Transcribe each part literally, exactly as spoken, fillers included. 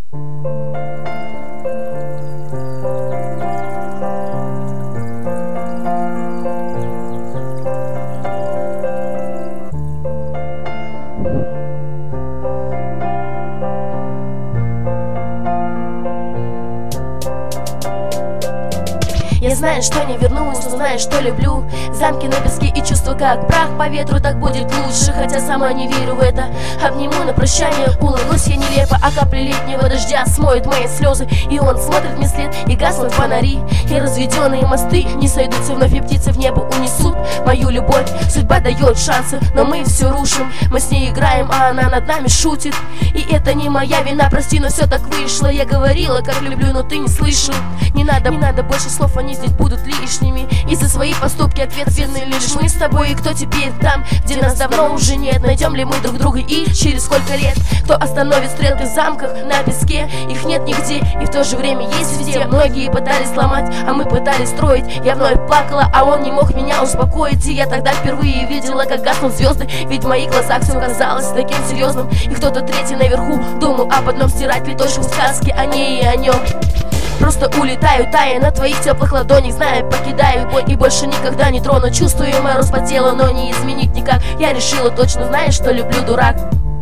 Я знаю, что не вернусь, но знаю, что люблю. Замки на песке и чувства как прах по ветру, так будет лучше, хотя сама не верю в это. Обниму на прощание, улыбнусь я нелепо, а капли летнего дождя смоют мои слезы. И он смотрит мне вслед, и гаснут фонари, и разведенные мосты не сойдутся вновь, и птицы в небо унесут мою любовь. Судьба дает шансы, но мы все рушим. Мы с ней играем, а она над нами шутит. И это не моя вина, прости, но все так вышло. Я говорила, как люблю, но ты не слышал. Не надо, не надо больше слов, они здесь будут лишними. И за свои поступки ответственны лишь мы с тобой. И кто теперь там, где нас давно уже нет? Найдем ли мы друг друга и через сколько лет? Кто остановит стрелки в замках на песке? Их нет нигде, и в то же время есть везде. Многие пытались сломать, а мы пытались строить. Я вновь плакала, а он не мог меня успокоить. И я тогда впервые видела, как гаснут звезды. Ведь в моих глазах все казалось таким серьезным. И кто-то третий наверху думал об одном: стирать леточку сказки о ней и о нем. Просто улетаю, тая на твоих теплых ладонях, знаю, покидаю бой и больше никогда не трону. Чувствую мороз по телу, но не изменить никак. Я решила точно, знаешь, что люблю, дурак.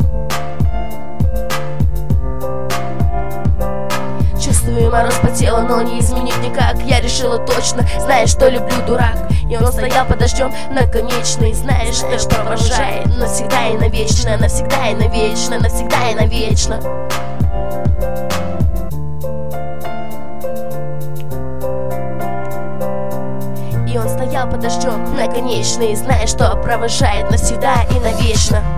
Чувствую мороз по телу, но не изменить никак. Я решила точно, знаешь, что люблю, дурак. И он стоял под дождем на конечной, знаешь, что провожает навсегда и навечно, навсегда и навечно, навсегда и навечно. И он стоял под дождем на конечной, зная, что провожает навсегда и навечно.